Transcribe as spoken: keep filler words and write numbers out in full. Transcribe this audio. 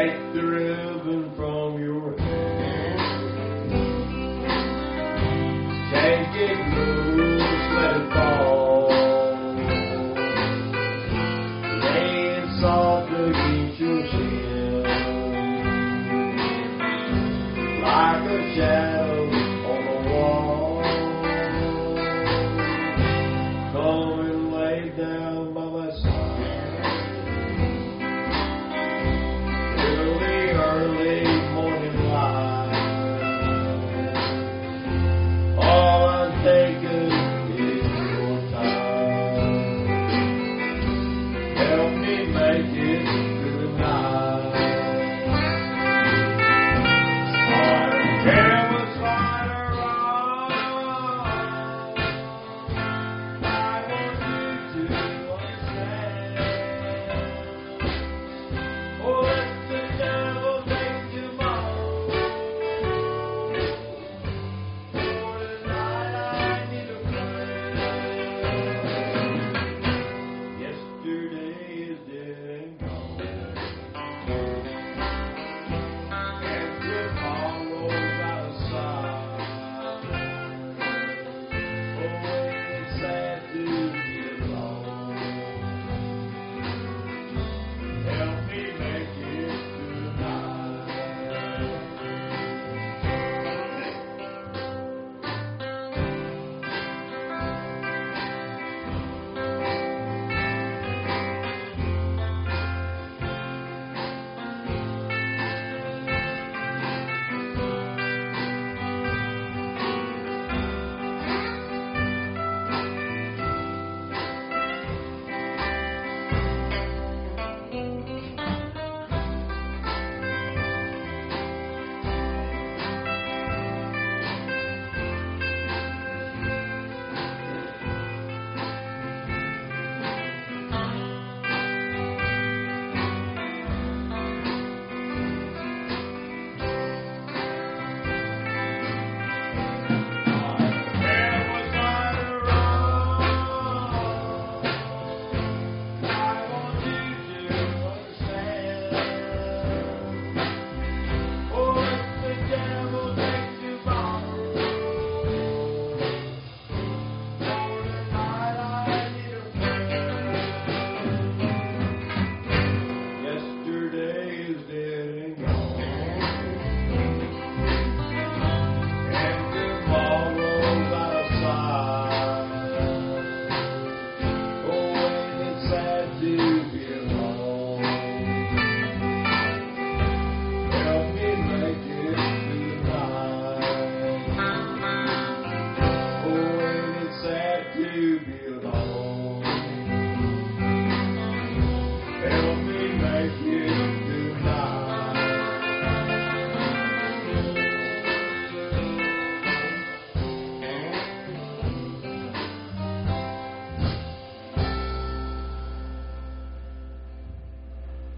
Take the ribbon from your hair. Change it loose, let it fall. Laying soft against your skin, like a shadow on the wall. Come and lay down by my side till the early morning light. All I'm taking is your time. Help me make it